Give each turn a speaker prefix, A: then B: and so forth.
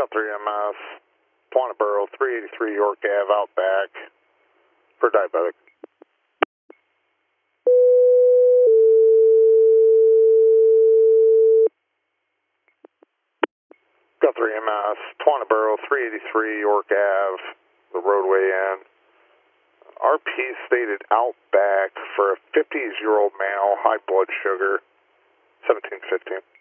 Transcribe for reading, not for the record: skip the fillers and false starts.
A: Guthrie MS, Boro, 383 York Ave, Outback, for diabetic. Guthrie MS, Boro, 383 York Ave, the roadway in. RP stated Outback for a 50-year-old male, high blood sugar, 1715.